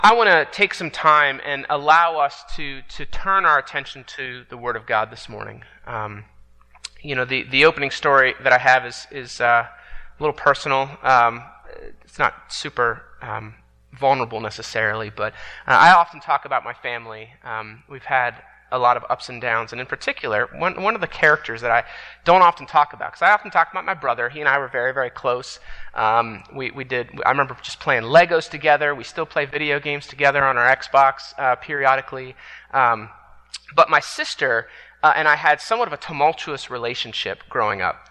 I want to take some time and allow us to turn our attention to the Word of God this morning. The opening story that I have is a little personal. It's not super vulnerable necessarily, but I often talk about my family. We've had a lot of ups and downs, and in particular, one of the characters that I don't often talk about, because I often talk about my brother. He and I were very, very close. I remember just playing Legos together. We still play video games together on our Xbox periodically. But my sister and I had somewhat of a tumultuous relationship growing up.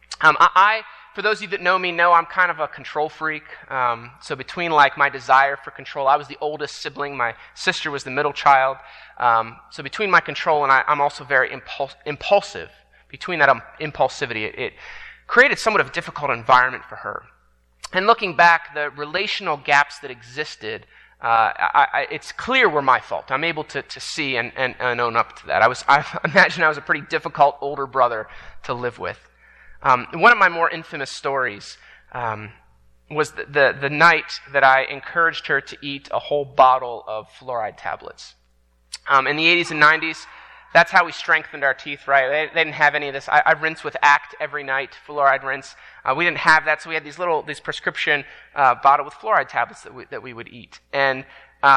For those of you that know me, know I'm kind of a control freak. So between my desire for control, I was the oldest sibling. My sister was the middle child. So between my control and I'm also very impulsive. Between that impulsivity, it created somewhat of a difficult environment for her. And looking back, the relational gaps that existed, it's clear were my fault. I'm able to see and own up to that. I imagine I was a pretty difficult older brother to live with. One of my more infamous stories was the night that I encouraged her to eat a whole bottle of fluoride tablets. In the 80s and 90s, that's how we strengthened our teeth, right? They didn't have any of this. I rinse with ACT every night, fluoride rinse. We didn't have that, so we had these prescription bottle with fluoride tablets that we would eat. And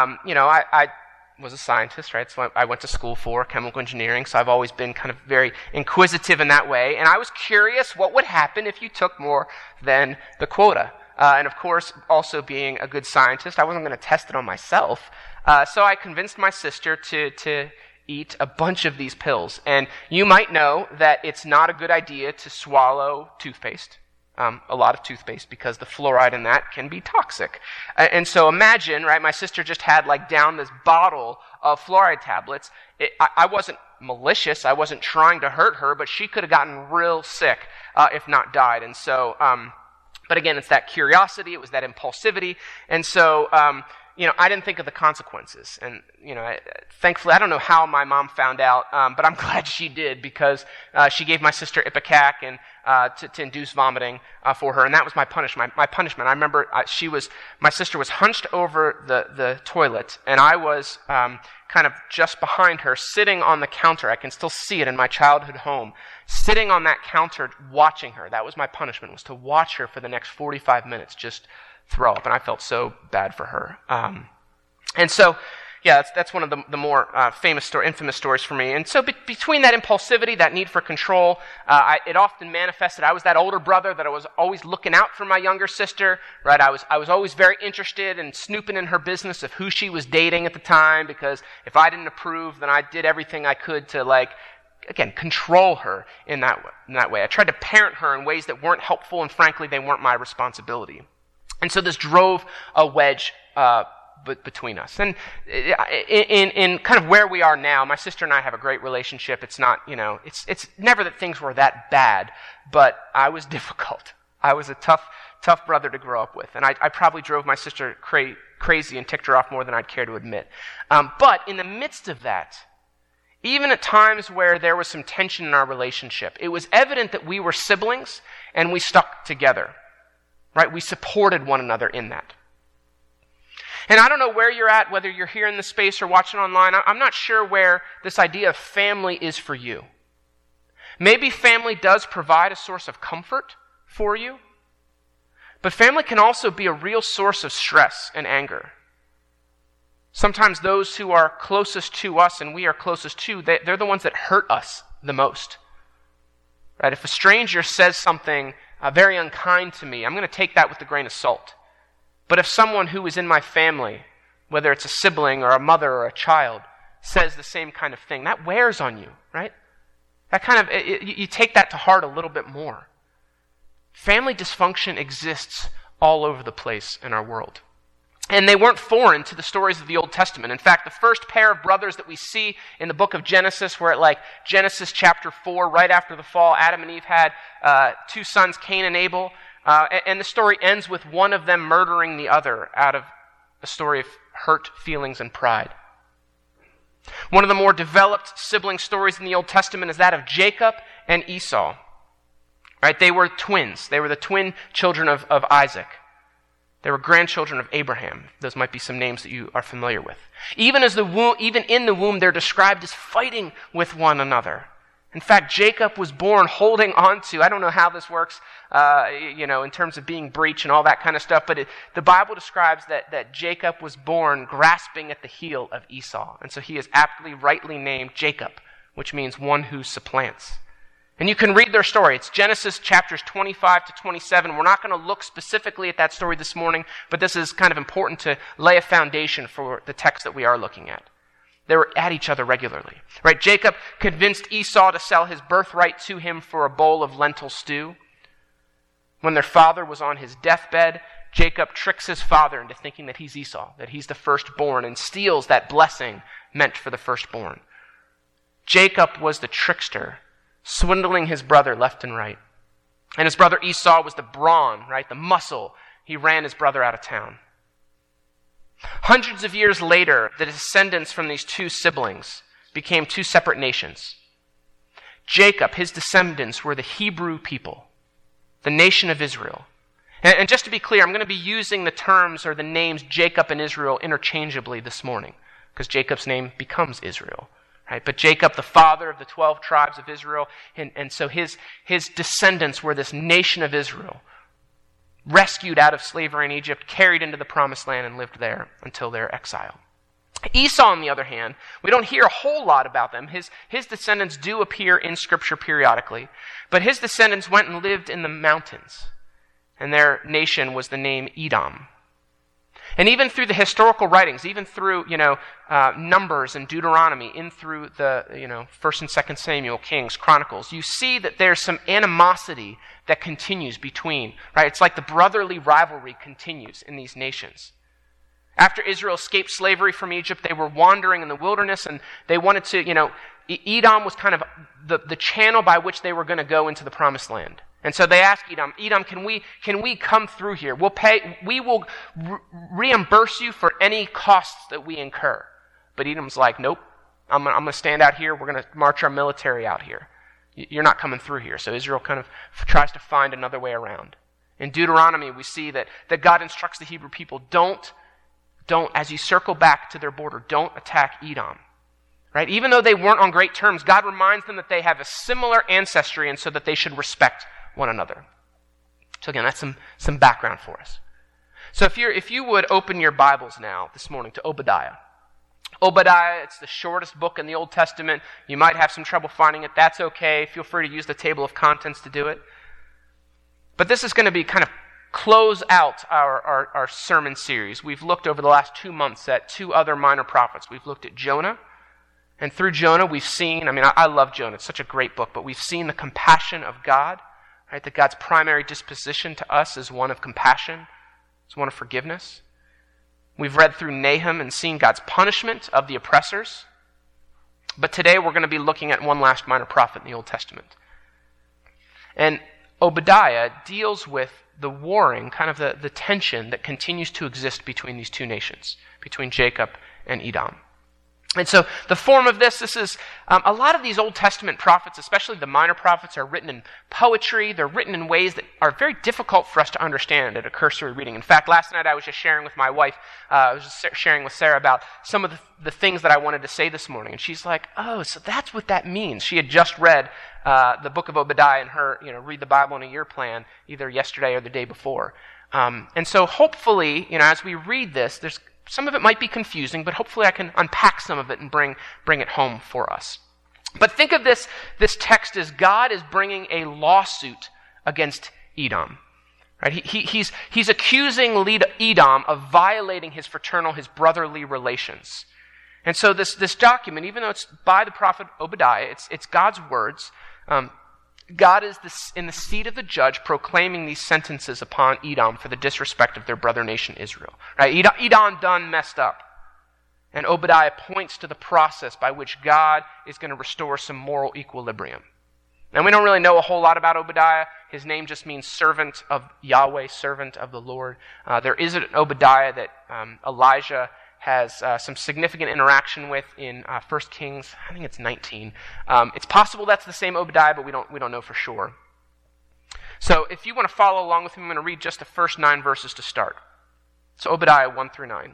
I was a scientist, right? So I went to school for chemical engineering, so I've always been kind of very inquisitive in that way. And I was curious what would happen if you took more than the quota. And of course, also being a good scientist, I wasn't going to test it on myself. So I convinced my sister to eat a bunch of these pills. And you might know that it's not a good idea to swallow toothpaste. A lot of toothpaste, because the fluoride in that can be toxic. And so imagine, right, my sister just had down this bottle of fluoride tablets. I wasn't malicious, I wasn't trying to hurt her, but she could have gotten real sick, if not died. And so, but again, it's that curiosity, it was that impulsivity. And so, I didn't think of the consequences. And, thankfully, I don't know how my mom found out, but I'm glad she did, because she gave my sister Ipecac and to induce vomiting for her, and that was my punishment. My punishment. I remember my sister was hunched over the toilet, and I was kind of just behind her, sitting on the counter. I can still see it in my childhood home, sitting on that counter, watching her. That was my punishment, was to watch her for the next 45 minutes just throw up, and I felt so bad for her. And so, yeah, that's one of the more infamous stories for me. And so between that impulsivity, that need for control, it often manifested. I was that older brother that I was always looking out for my younger sister, right? I was always very interested in snooping in her business of who she was dating at the time, because if I didn't approve, then I did everything I could to again, control her in that way. I tried to parent her in ways that weren't helpful, and frankly, they weren't my responsibility. And so this drove a wedge between us. And in kind of where we are now, my sister and I have a great relationship. It's not, it's never that things were that bad, but I was difficult. I was a tough brother to grow up with. And I probably drove my sister crazy and ticked her off more than I'd care to admit. But in the midst of that, even at times where there was some tension in our relationship, it was evident that we were siblings and we stuck together. Right? We supported one another in that. And I don't know where you're at, whether you're here in the space or watching online. I'm not sure where this idea of family is for you. Maybe family does provide a source of comfort for you, but family can also be a real source of stress and anger. Sometimes those who are closest to us and we are closest to, they're the ones that hurt us the most. Right? If a stranger says something very unkind to me, I'm going to take that with a grain of salt. But if someone who is in my family, whether it's a sibling or a mother or a child, says the same kind of thing, that wears on you, right? That kind of, you take that to heart a little bit more. Family dysfunction exists all over the place in our world. And they weren't foreign to the stories of the Old Testament. In fact, the first pair of brothers that we see in the book of Genesis, we're at Genesis chapter 4, right after the fall, Adam and Eve had two sons, Cain and Abel. And the story ends with one of them murdering the other out of a story of hurt feelings and pride. One of the more developed sibling stories in the Old Testament is that of Jacob and Esau. Right? They were twins. They were the twin children of Isaac. They were grandchildren of Abraham. Those might be some names that you are familiar with. Even in the womb, they're described as fighting with one another. In fact, Jacob was born holding on to, I don't know how this works, in terms of being breech and all that kind of stuff, but the Bible describes that Jacob was born grasping at the heel of Esau. And so he is aptly, rightly named Jacob, which means one who supplants. And you can read their story. It's Genesis chapters 25 to 27. We're not going to look specifically at that story this morning, but this is kind of important to lay a foundation for the text that we are looking at. They were at each other regularly, right? Jacob convinced Esau to sell his birthright to him for a bowl of lentil stew. When their father was on his deathbed, Jacob tricks his father into thinking that he's Esau, that he's the firstborn, and steals that blessing meant for the firstborn. Jacob was the trickster, swindling his brother left and right. And his brother Esau was the brawn, right? The muscle. He ran his brother out of town. Hundreds of years later, the descendants from these two siblings became two separate nations. Jacob, his descendants, were the Hebrew people, the nation of Israel. And just to be clear, I'm going to be using the terms or the names Jacob and Israel interchangeably this morning, because Jacob's name becomes Israel. Right? But Jacob, the father of the 12 tribes of Israel, and so his descendants were this nation of Israel, rescued out of slavery in Egypt, carried into the promised land, and lived there until their exile. Esau, on the other hand, we don't hear a whole lot about them. His descendants do appear in Scripture periodically, but his descendants went and lived in the mountains, and their nation was the name Edom. And even through the historical writings, even through, Numbers and Deuteronomy, in through the, 1st and 2nd Samuel, Kings, Chronicles, you see that there's some animosity that continues between, right? It's like the brotherly rivalry continues in these nations. After Israel escaped slavery from Egypt, they were wandering in the wilderness, and they wanted to, Edom was kind of the channel by which they were going to go into the promised land. And so they asked Edom, can we come through here? We will reimburse you for any costs that we incur. But Edom's like, nope, I'm going to stand out here. We're going to march our military out here. You're not coming through here. So Israel kind of tries to find another way around. In Deuteronomy, we see that God instructs the Hebrew people, don't, as you circle back to their border, don't attack Edom. Right? Even though they weren't on great terms, God reminds them that they have a similar ancestry, and so that they should respect one another. So again, that's some background for us. So if you would open your Bibles now this morning to Obadiah. Obadiah, it's the shortest book in the Old Testament. You might have some trouble finding it. That's okay. Feel free to use the table of contents to do it. But this is going to be kind of close out our sermon series. We've looked over the last 2 months at 2 other minor prophets. We've looked at Jonah. And through Jonah, we've seen, I love Jonah. It's such a great book. But we've seen the compassion of God. Right, that God's primary disposition to us is one of compassion, is one of forgiveness. We've read through Nahum and seen God's punishment of the oppressors. But today we're going to be looking at one last minor prophet in the Old Testament. And Obadiah deals with the warring, kind of the tension that continues to exist between these two nations, between Jacob and Edom. And so the form of this is, a lot of these Old Testament prophets, especially the minor prophets, are written in poetry. They're written in ways that are very difficult for us to understand at a cursory reading. In fact, last night I was just sharing with my wife, I was just sharing with Sarah about some of the things that I wanted to say this morning. And she's like, oh, so that's what that means. She had just read the book of Obadiah in her, read the Bible in a year plan, either yesterday or the day before. And so hopefully, as we read this, some of it might be confusing, but hopefully I can unpack some of it and bring it home for us. But think of this text as God is bringing a lawsuit against Edom. Right? He's accusing Edom of violating his brotherly relations. And so this document, even though it's by the prophet Obadiah, it's God's words. God is in the seat of the judge proclaiming these sentences upon Edom for the disrespect of their brother nation Israel. Right? Edom done messed up. And Obadiah points to the process by which God is going to restore some moral equilibrium. And we don't really know a whole lot about Obadiah. His name just means servant of Yahweh, servant of the Lord. There is an Obadiah that Elijah has some significant interaction with in 1 Kings, I think it's 19. It's possible that's the same Obadiah, but we don't know for sure. So if you want to follow along with me, I'm going to read just the first 9 verses to start. It's Obadiah 1 through 9.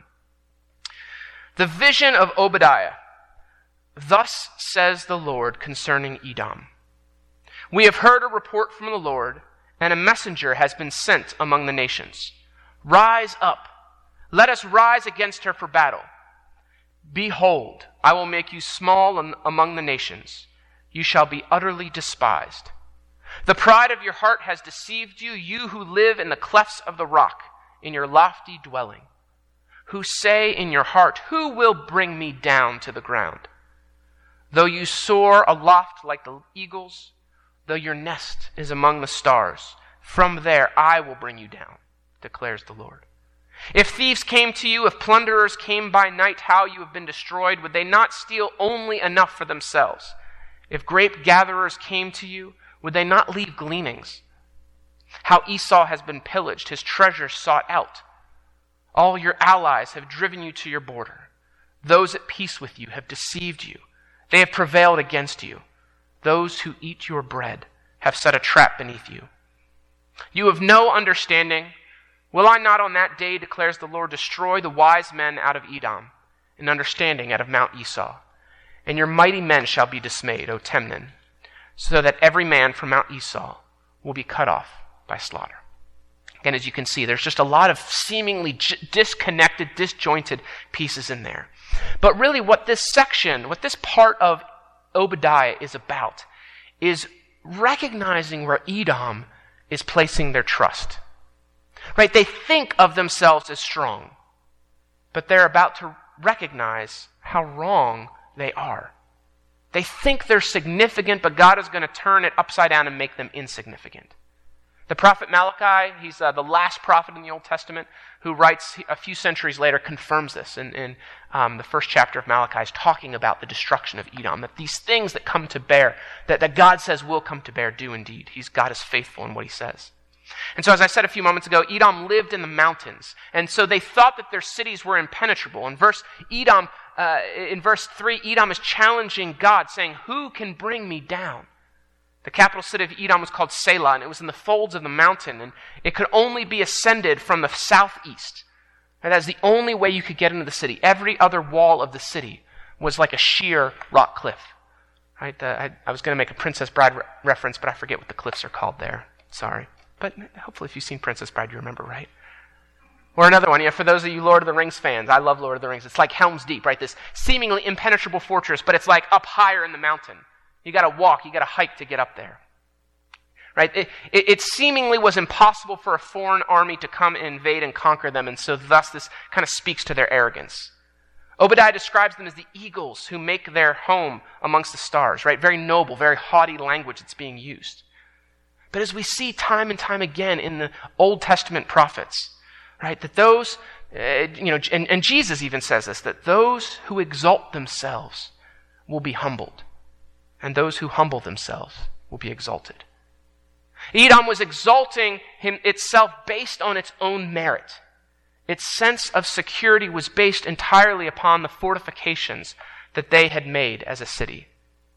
The vision of Obadiah. Thus says the Lord concerning Edom. We have heard a report from the Lord, and a messenger has been sent among the nations. Rise up. Let us rise against her for battle. Behold, I will make you small among the nations. You shall be utterly despised. The pride of your heart has deceived you, you who live in the clefts of the rock, in your lofty dwelling, who say in your heart, who will bring me down to the ground? Though you soar aloft like the eagles, though your nest is among the stars, from there I will bring you down, declares the Lord. If thieves came to you, if plunderers came by night, how you have been destroyed, would they not steal only enough for themselves? If grape gatherers came to you, would they not leave gleanings? How Esau has been pillaged, his treasure sought out. All your allies have driven you to your border. Those at peace with you have deceived you. They have prevailed against you. Those who eat your bread have set a trap beneath you. You have no understanding. Will I not on that day, declares the Lord, destroy the wise men out of Edom, and understanding out of Mount Esau? And your mighty men shall be dismayed, O Temnon, so that every man from Mount Esau will be cut off by slaughter. Again, as you can see, there's just a lot of seemingly disconnected, disjointed pieces in there. But really what this section, what this part of Obadiah is about, is recognizing where Edom is placing their trust. Right? They think of themselves as strong, but they're about to recognize how wrong they are. They think they're significant, but God is going to turn it upside down and make them insignificant. The prophet Malachi, he's the last prophet in the Old Testament, who writes a few centuries later, confirms this in the first chapter of Malachi, is talking about the destruction of Edom, that these things that come to bear, that God says will come to bear, do indeed. God is faithful in what he says. And so as I said a few moments ago, Edom lived in the mountains, and so they thought that their cities were impenetrable. In verse 3, Edom is challenging God, saying, who can bring me down? The capital city of Edom was called Selah, and it was in the folds of the mountain, and it could only be ascended from the southeast. And that was the only way you could get into the city. Every other wall of the city was like a sheer rock cliff. Right? I was going to make a Princess Bride reference, but I forget what the cliffs are called there. Sorry. But hopefully if you've seen Princess Bride, you remember, right? Or another one, for those of you Lord of the Rings fans, I love Lord of the Rings. It's like Helm's Deep, right? This seemingly impenetrable fortress, but it's like up higher in the mountain. You got to walk, you got to hike to get up there. Right? It seemingly was impossible for a foreign army to come and invade and conquer them, and so thus this kind of speaks to their arrogance. Obadiah describes them as the eagles who make their home amongst the stars, right? Very noble, very haughty language that's being used. But as we see time and time again in the Old Testament prophets, right, that those, and Jesus even says this, that those who exalt themselves will be humbled, and those who humble themselves will be exalted. Edom was exalting itself based on its own merit. Its sense of security was based entirely upon the fortifications that they had made as a city.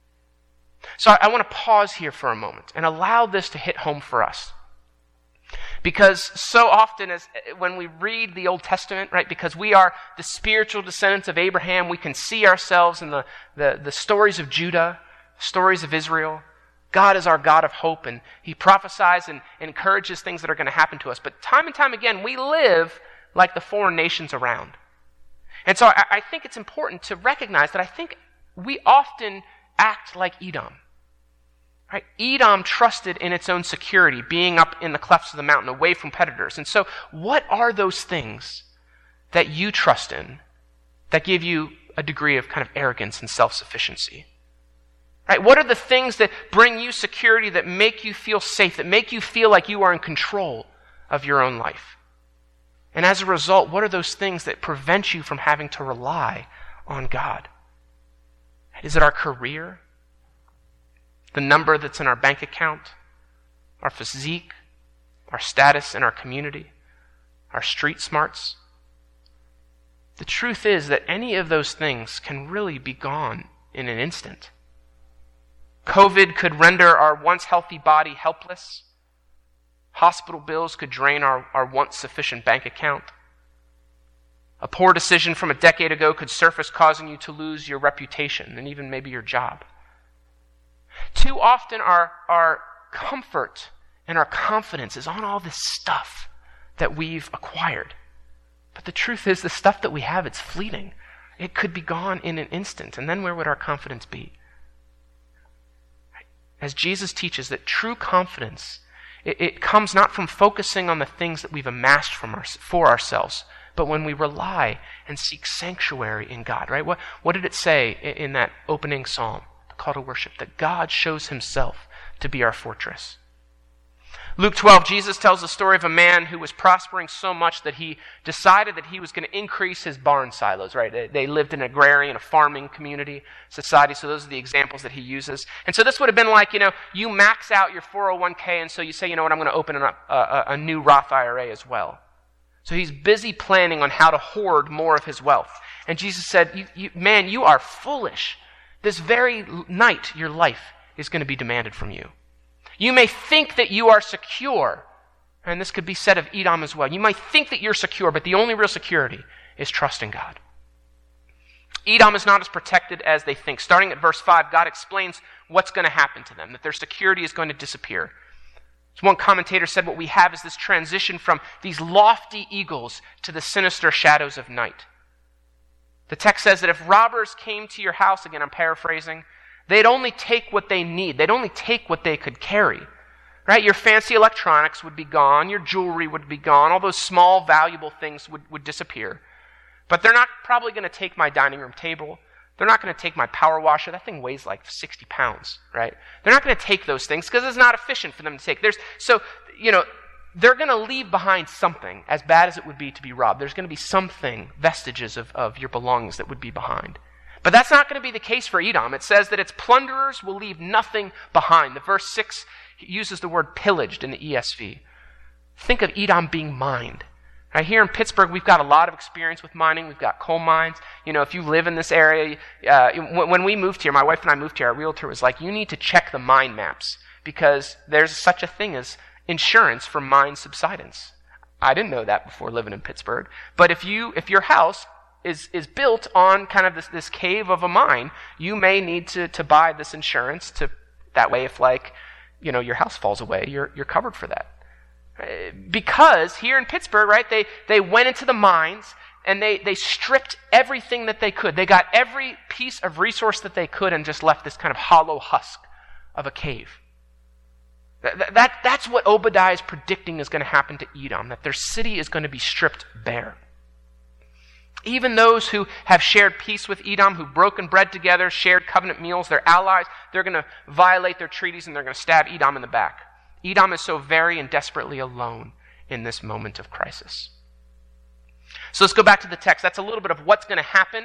So I want to pause here for a moment and allow this to hit home for us. Because so often when we read the Old Testament, right, because we are the spiritual descendants of Abraham, we can see ourselves in the stories of Judah, stories of Israel. God is our God of hope, and he prophesies and encourages things that are going to happen to us. But time and time again, we live like the foreign nations around. And so I think it's important to recognize that I think we often act like Edom. Right? Edom trusted in its own security, being up in the clefts of the mountain, away from predators. And so what are those things that you trust in that give you a degree of kind of arrogance and self-sufficiency? Right? What are the things that bring you security, that make you feel safe, that make you feel like you are in control of your own life? And as a result, what are those things that prevent you from having to rely on God? Is it our career? The number that's in our bank account? Our physique? Our status in our community? Our street smarts? The truth is that any of those things can really be gone in an instant. COVID could render our once healthy body helpless. Hospital bills could drain our once sufficient bank account. A poor decision from a decade ago could surface, causing you to lose your reputation and even maybe your job. Too often our comfort and our confidence is on all this stuff that we've acquired. But the truth is, the stuff that we have, it's fleeting. It could be gone in an instant. And then where would our confidence be? As Jesus teaches that true confidence, it comes not from focusing on the things that we've amassed for ourselves, but when we rely and seek sanctuary in God, right? What did it say in that opening psalm, the call to worship? That God shows himself to be our fortress. Luke 12, Jesus tells the story of a man who was prospering so much that he decided that he was going to increase his barn silos, right? They lived in an agrarian, a farming community, society, so those are the examples that he uses. And so this would have been like, you max out your 401k, and so you say, I'm going to open up a new Roth IRA as well. So he's busy planning on how to hoard more of his wealth. And Jesus said, man, you are foolish. This very night, your life is going to be demanded from you. You may think that you are secure, and this could be said of Edom as well. You might think that you're secure, but the only real security is trusting God. Edom is not as protected as they think. Starting at verse 5, God explains what's going to happen to them, that their security is going to disappear. So one commentator said what we have is this transition from these lofty eagles to the sinister shadows of night. The text says that if robbers came to your house, again I'm paraphrasing, they'd only take what they need. They'd only take what they could carry. Right? Your fancy electronics would be gone. Your jewelry would be gone. All those small, valuable things would disappear. But they're not probably going to take my dining room table. They're not going to take my power washer. That thing weighs like 60 pounds, right? They're not going to take those things because it's not efficient for them to take. They're going to leave behind something, as bad as it would be to be robbed. There's going to be something, vestiges of your belongings that would be behind. But that's not going to be the case for Edom. It says that its plunderers will leave nothing behind. The verse 6 uses the word pillaged in the ESV. Think of Edom being mined. Right, here in Pittsburgh, we've got a lot of experience with mining. We've got coal mines. If you live in this area, when we moved here, my wife and I moved here, our realtor was like, you need to check the mine maps because there's such a thing as insurance for mine subsidence. I didn't know that before living in Pittsburgh. But if your house is built on kind of this cave of a mine, you may need to buy this insurance that way if your house falls away, you're covered for that. Because here in Pittsburgh, right, they went into the mines and they stripped everything that they could. They got every piece of resource that they could and just left this kind of hollow husk of a cave. That's what Obadiah is predicting is going to happen to Edom, that their city is going to be stripped bare. Even those who have shared peace with Edom, who've broken bread together, shared covenant meals, they're allies, they're going to violate their treaties and they're going to stab Edom in the back. Edom is so very and desperately alone in this moment of crisis. So let's go back to the text. That's a little bit of what's going to happen.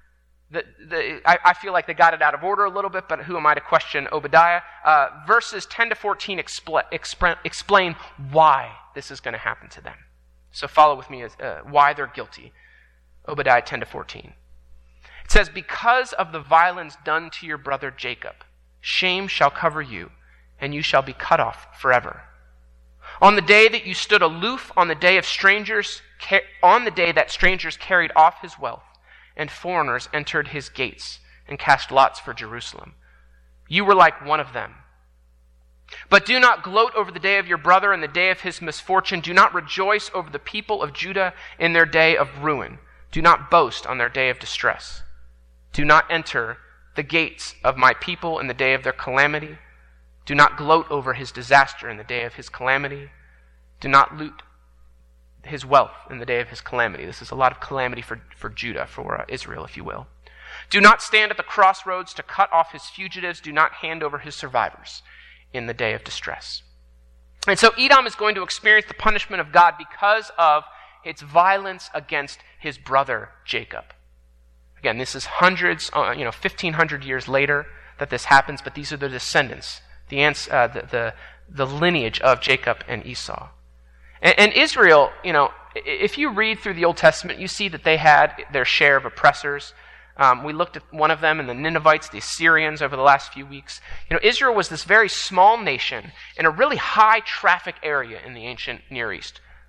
I feel like they got it out of order a little bit, but who am I to question Obadiah? Verses 10 to 14 explain why this is going to happen to them. So follow with me as why they're guilty. Obadiah 10 to 14. It says, because of the violence done to your brother Jacob, shame shall cover you, and you shall be cut off forever. On the day that you stood aloof, on the day that strangers carried off his wealth, and foreigners entered his gates and cast lots for Jerusalem, you were like one of them. But do not gloat over the day of your brother and the day of his misfortune. Do not rejoice over the people of Judah in their day of ruin. Do not boast on their day of distress. Do not enter the gates of my people in the day of their calamity. Do not gloat over his disaster in the day of his calamity. Do not loot his wealth in the day of his calamity. This is a lot of calamity for Judah, for Israel, if you will. Do not stand at the crossroads to cut off his fugitives. Do not hand over his survivors in the day of distress. And so Edom is going to experience the punishment of God because of its violence against his brother Jacob. Again, this is 1,500 years later that this happens, but these are the descendants, the lineage of Jacob and Esau. And Israel, if you read through the Old Testament, you see that they had their share of oppressors. We looked at one of them, and the Ninevites, the Assyrians, over the last few weeks. Israel was this very small nation in a really high traffic area in the ancient Near East.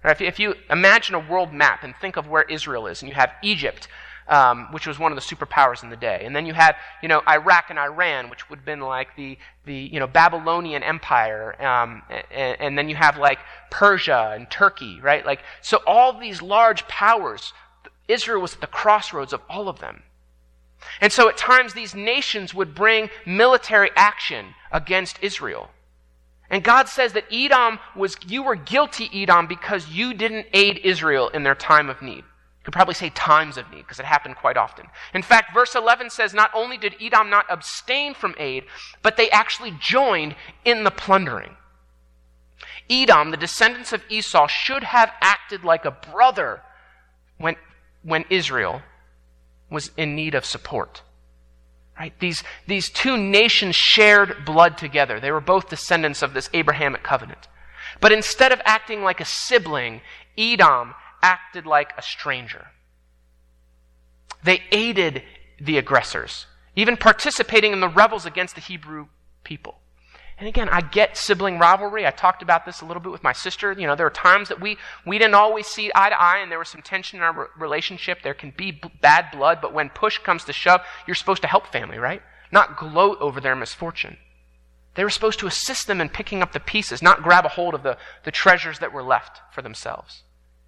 Right? If you imagine a world map and think of where Israel is, and you have Egypt, which was one of the superpowers in the day, and then you have Iraq and Iran, which would have been like the Babylonian Empire, and then you have like Persia and Turkey, right? Like, so all these large powers, Israel was at the crossroads of all of them. And so at times these nations would bring military action against Israel. And God says that you were guilty, Edom, because you didn't aid Israel in their time of need. You could probably say times of need, because it happened quite often. In fact, verse 11 says not only did Edom not abstain from aid, but they actually joined in the plundering. Edom, the descendants of Esau, should have acted like a brother when Israel was in need of support. Right? These two nations shared blood together. They were both descendants of this Abrahamic covenant. But instead of acting like a sibling, Edom acted like a stranger. They aided the aggressors, even participating in the rebels against the Hebrew people. And again, I get sibling rivalry. I talked about this a little bit with my sister. There are times that we didn't always see eye to eye, and there was some tension in our relationship. There can be bad blood, but when push comes to shove, you're supposed to help family, right? Not gloat over their misfortune. They were supposed to assist them in picking up the pieces, not grab a hold of the treasures that were left for themselves.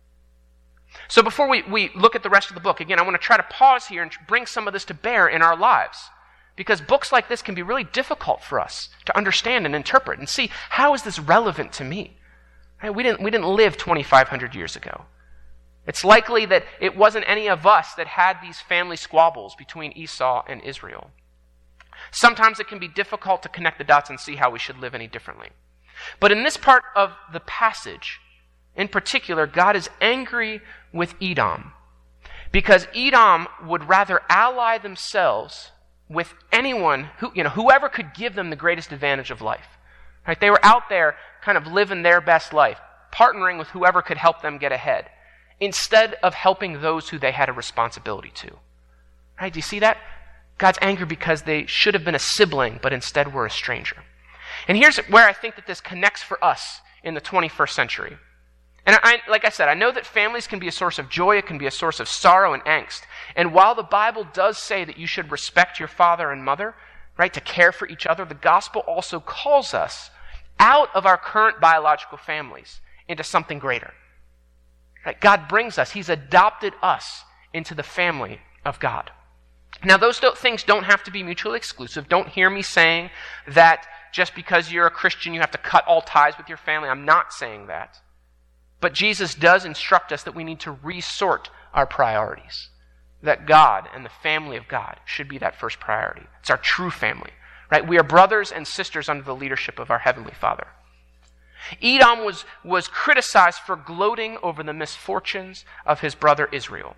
So before we look at the rest of the book, again, I want to try to pause here and bring some of this to bear in our lives. Because books like this can be really difficult for us to understand and interpret and see, how is this relevant to me? Right? We didn't live 2,500 years ago. It's likely that it wasn't any of us that had these family squabbles between Esau and Israel. Sometimes it can be difficult to connect the dots and see how we should live any differently. But in this part of the passage, in particular, God is angry with Edom because Edom would rather ally themselves with anyone whoever could give them the greatest advantage of life. Right? They were out there kind of living their best life, partnering with whoever could help them get ahead, instead of helping those who they had a responsibility to. Right? Do you see that? God's angry because they should have been a sibling, but instead were a stranger. And here's where I think that this connects for us in the 21st century. And like I said, I know that families can be a source of joy, it can be a source of sorrow and angst. And while the Bible does say that you should respect your father and mother, right, to care for each other, the gospel also calls us out of our current biological families into something greater. Right? God brings us, He's adopted us into the family of God. Now, those things don't have to be mutually exclusive. Don't hear me saying that just because you're a Christian, you have to cut all ties with your family. I'm not saying that. But Jesus does instruct us that we need to resort our priorities. That God and the family of God should be that first priority. It's our true family. Right? We are brothers and sisters under the leadership of our Heavenly Father. Edom was criticized for gloating over the misfortunes of his brother Israel.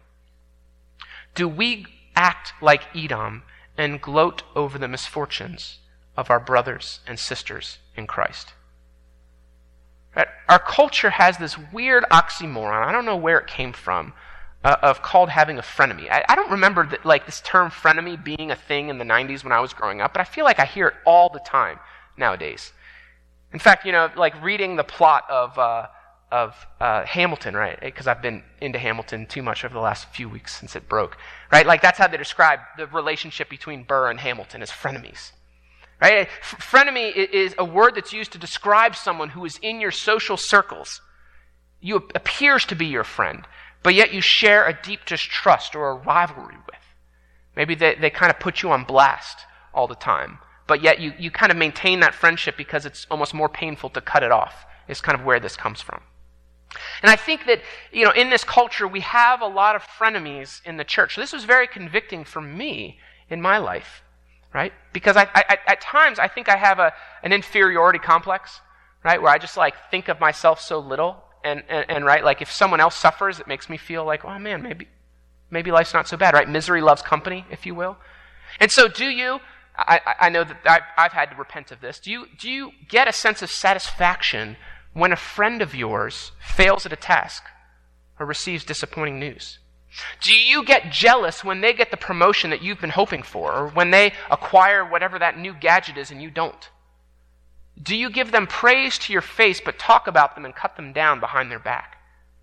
Do we act like Edom and gloat over the misfortunes of our brothers and sisters in Christ? Right? Our culture has this weird oxymoron, I don't know where it came from, of called having a frenemy. I don't remember this term frenemy being a thing in the 90s when I was growing up, but I feel like I hear it all the time nowadays. In fact, reading the plot of Hamilton, right? Because I've been into Hamilton too much over the last few weeks since it broke, right? Like that's how they describe the relationship between Burr and Hamilton as frenemies. Right? Frenemy is a word that's used to describe someone who is in your social circles. You appears to be your friend, but yet you share a deep distrust or a rivalry with. Maybe they kind of put you on blast all the time, but yet you kind of maintain that friendship because it's almost more painful to cut it off, is kind of where this comes from. And I think that, in this culture, we have a lot of frenemies in the church. So this was very convicting for me in my life. Right? Because I at times I think I have an inferiority complex, right? Where I just think of myself so little, and right, like if someone else suffers, it makes me feel like, oh man, maybe life's not so bad, right? Misery loves company, if you will. And so, do you? I know that I've had to repent of this. Do you get a sense of satisfaction when a friend of yours fails at a task or receives disappointing news? Do you get jealous when they get the promotion that you've been hoping for, or when they acquire whatever that new gadget is and you don't? Do you give them praise to your face but talk about them and cut them down behind their back?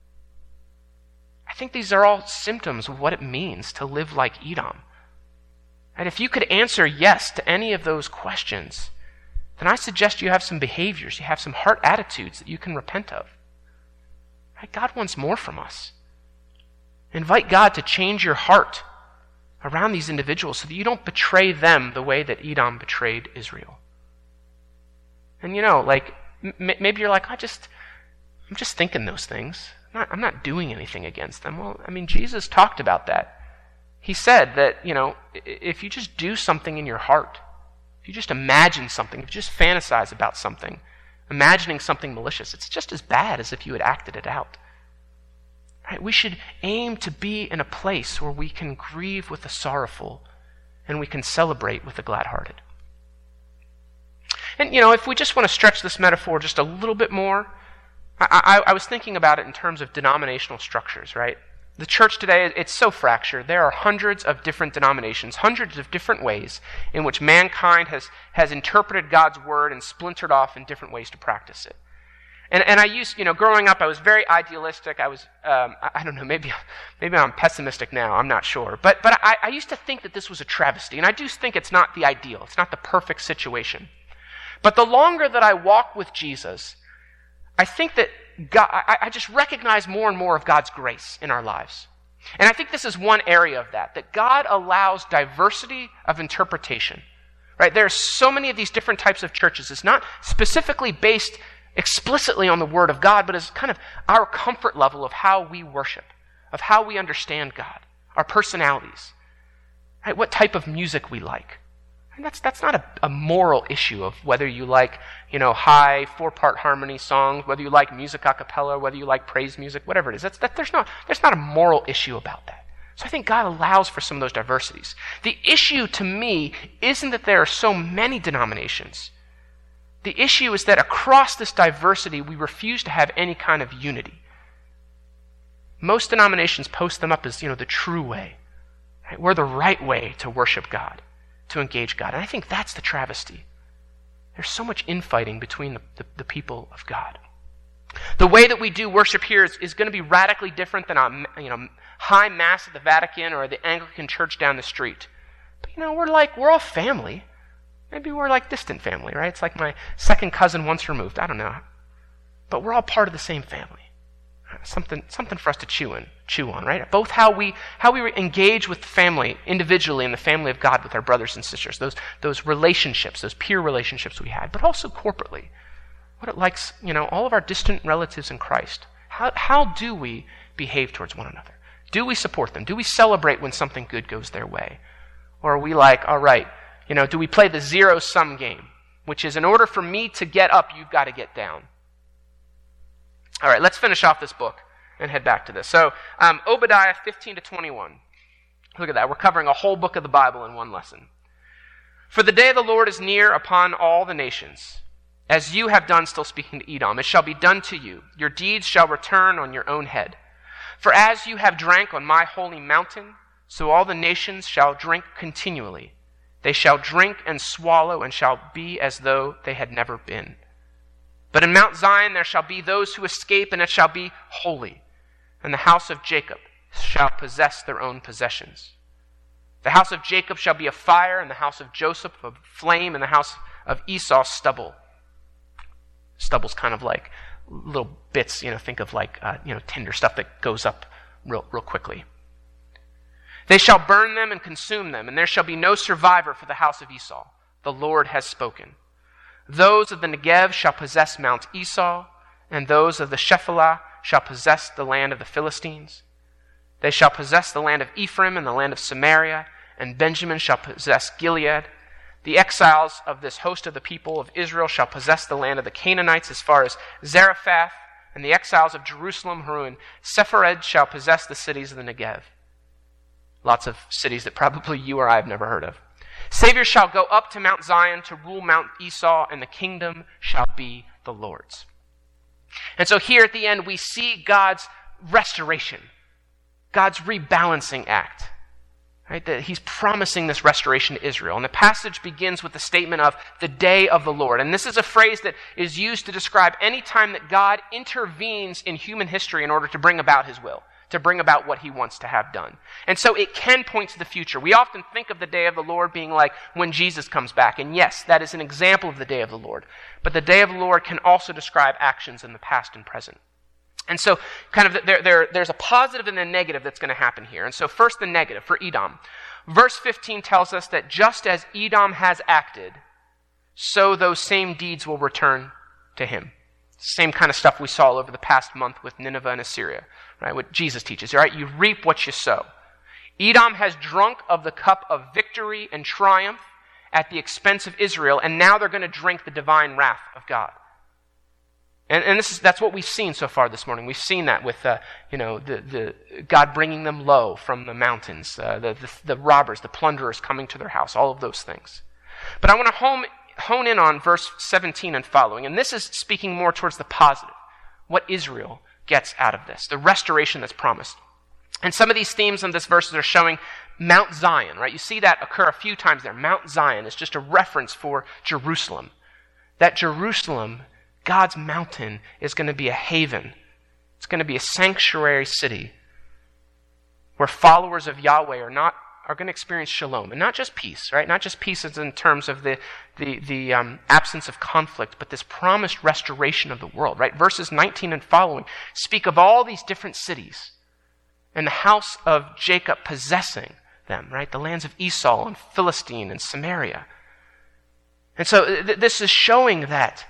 I think these are all symptoms of what it means to live like Edom. And if you could answer yes to any of those questions, then I suggest you have some behaviors, you have some heart attitudes that you can repent of. Right? God wants more from us. Invite God to change your heart around these individuals so that you don't betray them the way that Edom betrayed Israel. And maybe you're like, I'm just thinking those things. I'm not doing anything against them. Well, Jesus talked about that. He said that, if you just do something in your heart, if you just imagine something, if you just fantasize about something, imagining something malicious, it's just as bad as if you had acted it out. Right? We should aim to be in a place where we can grieve with the sorrowful and we can celebrate with the glad-hearted. And, if we just want to stretch this metaphor just a little bit more, I was thinking about it in terms of denominational structures, right? The church today, it's so fractured. There are hundreds of different denominations, hundreds of different ways in which mankind has interpreted God's word and splintered off in different ways to practice it. And I used, growing up, I was very idealistic. I was, I don't know, maybe I'm pessimistic now, I'm not sure. But I used to think that this was a travesty. And I do think it's not the ideal. It's not the perfect situation. But the longer that I walk with Jesus, I think that God, I just recognize more and more of God's grace in our lives. And I think this is one area of that God allows diversity of interpretation. Right? There are so many of these different types of churches. It's not specifically based explicitly on the Word of God, but is kind of our comfort level of how we worship, of how we understand God, our personalities, right? What type of music we like. And that's not a moral issue of whether you like, high 4-part harmony songs, whether you like music a cappella, whether you like praise music, whatever it is. There's not a moral issue about that. So I think God allows for some of those diversities. The issue to me isn't that there are so many denominations. The issue is that across this diversity, we refuse to have any kind of unity. Most denominations post them up as, the true way. Right? We're the right way to worship God, to engage God. And I think that's the travesty. There's so much infighting between the people of God. The way that we do worship here is going to be radically different than a high mass at the Vatican or the Anglican church down the street. But we're all family. Maybe we're like distant family, right? It's like my second cousin once removed. I don't know. But we're all part of the same family. Something for us to chew on, right? Both how we engage with family individually in the family of God with our brothers and sisters, those relationships, those peer relationships we had, but also corporately. What it likes, all of our distant relatives in Christ. How do we behave towards one another? Do we support them? Do we celebrate when something good goes their way? Or are we like, all right, do we play the zero-sum game, which is in order for me to get up, you've got to get down? All right, let's finish off this book and head back to this. So, Obadiah 15 to 21. Look at that. We're covering a whole book of the Bible in one lesson. For the day of the Lord is near upon all the nations. As you have done, still speaking to Edom, it shall be done to you. Your deeds shall return on your own head. For as you have drank on my holy mountain, so all the nations shall drink continually. They shall drink and swallow and shall be as though they had never been. But in Mount Zion there shall be those who escape, and it shall be holy. And the house of Jacob shall possess their own possessions. The house of Jacob shall be a fire, and the house of Joseph a flame, and the house of Esau stubble. Stubble's kind of like little bits, think of like, tinder, stuff that goes up real quickly. They shall burn them and consume them, and there shall be no survivor for the house of Esau. The Lord has spoken. Those of the Negev shall possess Mount Esau, and those of the Shephelah shall possess the land of the Philistines. They shall possess the land of Ephraim and the land of Samaria, and Benjamin shall possess Gilead. The exiles of this host of the people of Israel shall possess the land of the Canaanites as far as Zarephath, and the exiles of Jerusalem who are in Sepharad shall possess the cities of the Negev. Lots of cities that probably you or I have never heard of. Saviors shall go up to Mount Zion to rule Mount Esau, and the kingdom shall be the Lord's. And so here at the end, we see God's restoration, God's rebalancing act. Right? That he's promising this restoration to Israel. And the passage begins with the statement of the day of the Lord. And this is a phrase that is used to describe any time that God intervenes in human history in order to bring about his will, to bring about what he wants to have done. And so it can point to the future. We often think of the day of the Lord being like when Jesus comes back. And yes, that is an example of the day of the Lord. But the day of the Lord can also describe actions in the past and present. And so kind of there's a positive and a negative that's going to happen here. And so first the negative for Edom. Verse 15 tells us that just as Edom has acted, so those same deeds will return to him. Same kind of stuff we saw over the past month with Nineveh and Assyria, right? What Jesus teaches, right? You reap what you sow. Edom has drunk of the cup of victory and triumph at the expense of Israel, and now they're going to drink the divine wrath of God. And that's what we've seen so far this morning. We've seen that with the God bringing them low from the mountains, the robbers, the plunderers coming to their house, all of those things. But I want to hone in on verse 17 and following. And this is speaking more towards the positive, what Israel gets out of this, the restoration that's promised. And some of these themes in this verses are showing Mount Zion, right? You see that occur a few times there. Mount Zion is just a reference for Jerusalem. That Jerusalem, God's mountain, is going to be a haven. It's going to be a sanctuary city where followers of Yahweh are going to experience shalom, and not just peace, right? Not just peace in terms of the absence of conflict, but this promised restoration of the world, right? Verses 19 and following speak of all these different cities and the house of Jacob possessing them, right? The lands of Esau and Philistine and Samaria. And so this is showing that,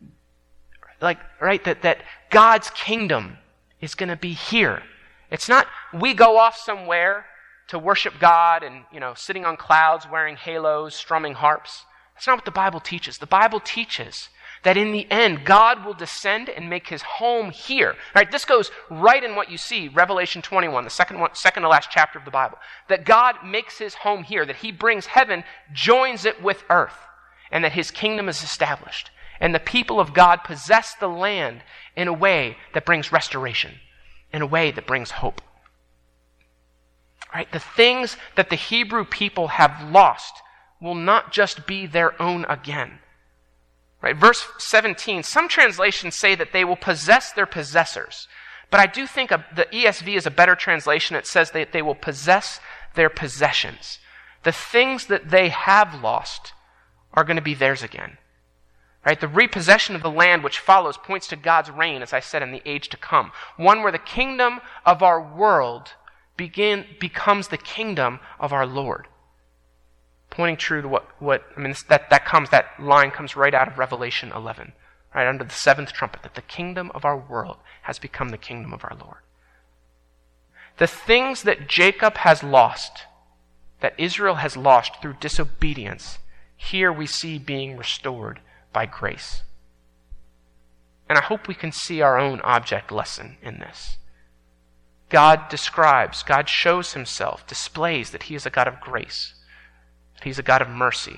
that God's kingdom is going to be here. It's not we go off somewhere to worship God and, sitting on clouds, wearing halos, strumming harps. That's not what the Bible teaches. The Bible teaches that in the end, God will descend and make his home here. Right? This goes right in what you see, Revelation 21, the second to last chapter of the Bible. That God makes his home here, that he brings heaven, joins it with earth, and that his kingdom is established. And the people of God possess the land in a way that brings restoration, in a way that brings hope. Right? The things that the Hebrew people have lost will not just be their own again. Right? Verse 17, some translations say that they will possess their possessors. But I do think the ESV is a better translation. It says that they will possess their possessions. The things that they have lost are going to be theirs again. Right? The repossession of the land which follows points to God's reign, as I said, in the age to come. One where the kingdom of our world becomes the kingdom of our Lord. Pointing true to that line comes right out of Revelation 11, right under the seventh trumpet, that the kingdom of our world has become the kingdom of our Lord. The things that Jacob has lost, that Israel has lost through disobedience, here we see being restored by grace. And I hope we can see our own object lesson in this. God describes, God shows himself, displays that he is a God of grace, that he's a God of mercy.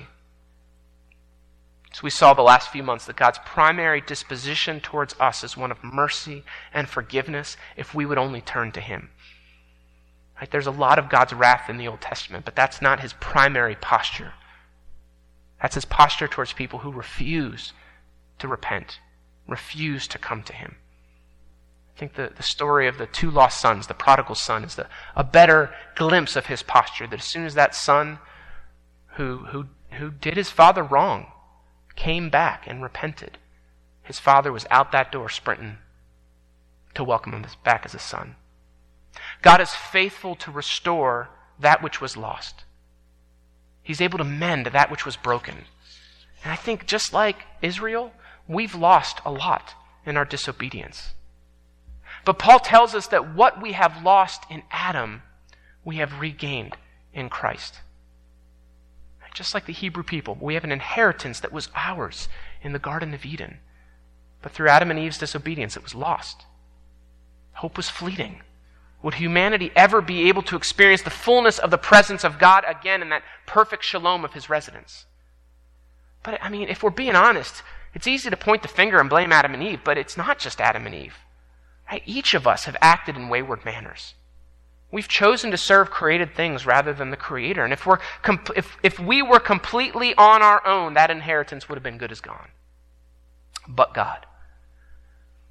So we saw the last few months that God's primary disposition towards us is one of mercy and forgiveness if we would only turn to him. Right? There's a lot of God's wrath in the Old Testament, but that's not his primary posture. That's his posture towards people who refuse to repent, refuse to come to him. I think the story of the two lost sons, the prodigal son, is a better glimpse of his posture, that as soon as that son who did his father wrong came back and repented, his father was out that door sprinting to welcome him back as a son. God is faithful to restore that which was lost. He's able to mend that which was broken. And I think just like Israel, we've lost a lot in our disobedience. But Paul tells us that what we have lost in Adam, we have regained in Christ. Just like the Hebrew people, we have an inheritance that was ours in the Garden of Eden. But through Adam and Eve's disobedience, it was lost. Hope was fleeting. Would humanity ever be able to experience the fullness of the presence of God again in that perfect shalom of his residence? But if we're being honest, it's easy to point the finger and blame Adam and Eve, but it's not just Adam and Eve. Right? Each of us have acted in wayward manners. We've chosen to serve created things rather than the Creator. And if we were completely on our own, that inheritance would have been good as gone. But God.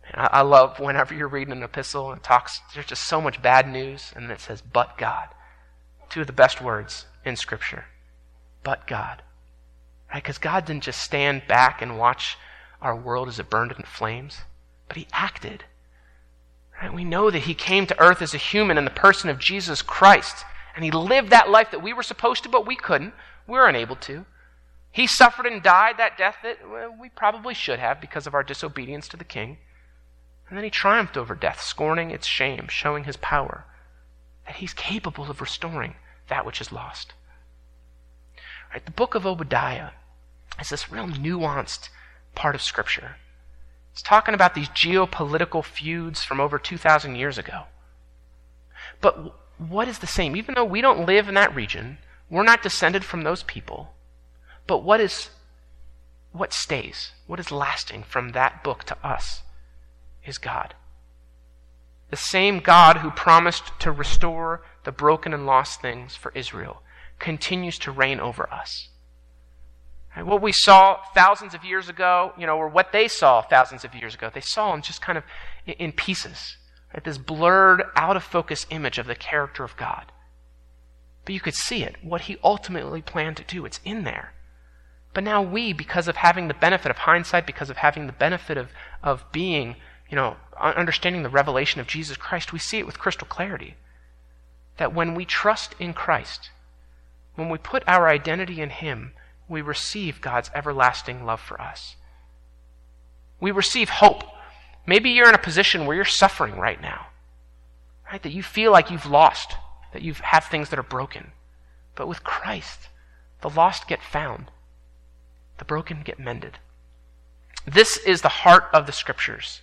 I love whenever you're reading an epistle and it talks, there's just so much bad news, and it says, but God. Two of the best words in Scripture. But God. Right? Because God didn't just stand back and watch our world as it burned in flames, but he acted. Right? We know that he came to earth as a human in the person of Jesus Christ, and he lived that life that we were supposed to, but we couldn't. We were unable to. He suffered and died that death that we probably should have because of our disobedience to the King. And then he triumphed over death, scorning its shame, showing his power, that he's capable of restoring that which is lost. Right? The book of Obadiah is this real nuanced part of Scripture. It's talking about these geopolitical feuds from over 2,000 years ago. But what is the same? Even though we don't live in that region, we're not descended from those people, but what stays, what is lasting from that book to us is God. The same God who promised to restore the broken and lost things for Israel continues to reign over us. Right? What we saw thousands of years ago, or what they saw thousands of years ago, they saw in just kind of in pieces. Right? This blurred, out of focus image of the character of God. But you could see it, what he ultimately planned to do. It's in there. But now we, because of having the benefit of hindsight, because of having the benefit of being, understanding the revelation of Jesus Christ, we see it with crystal clarity. That when we trust in Christ, when we put our identity in him, we receive God's everlasting love for us. We receive hope. Maybe you're in a position where you're suffering right now, right? That you feel like you've lost, that you have things that are broken. But with Christ, the lost get found, the broken get mended. This is the heart of the Scriptures.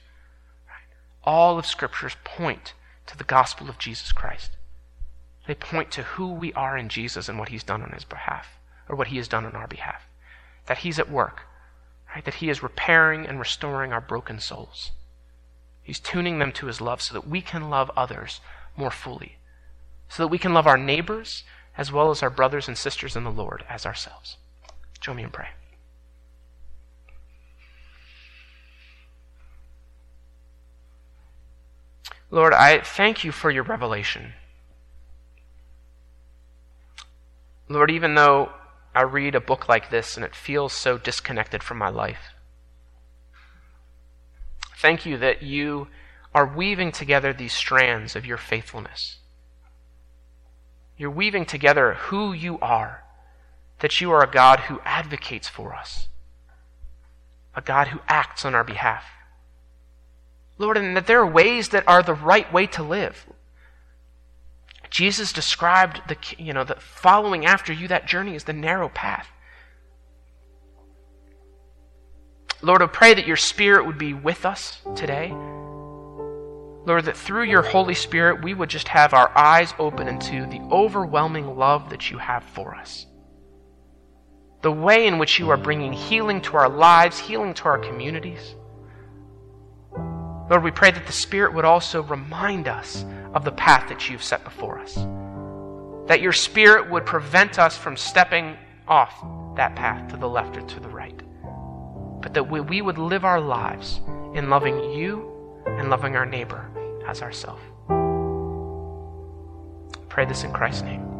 All of Scriptures point to the gospel of Jesus Christ. They point to who we are in Jesus and what he's done on his behalf, or what he has done on our behalf. That he's at work, right? That he is repairing and restoring our broken souls. He's tuning them to his love so that we can love others more fully, so that we can love our neighbors as well as our brothers and sisters in the Lord as ourselves. Join me in prayer. Lord, I thank you for your revelation. Lord, even though I read a book like this and it feels so disconnected from my life, thank you that you are weaving together these strands of your faithfulness. You're weaving together who you are, that you are a God who advocates for us, a God who acts on our behalf. Lord, and that there are ways that are the right way to live. Jesus described the following after you, that journey is the narrow path. Lord, I pray that your Spirit would be with us today. Lord, that through your Holy Spirit we would just have our eyes open into the overwhelming love that you have for us. The way in which you are bringing healing to our lives, healing to our communities. Lord, we pray that the Spirit would also remind us of the path that you've set before us. That your Spirit would prevent us from stepping off that path to the left or to the right. But that we would live our lives in loving you and loving our neighbor as ourselves. Pray this in Christ's name.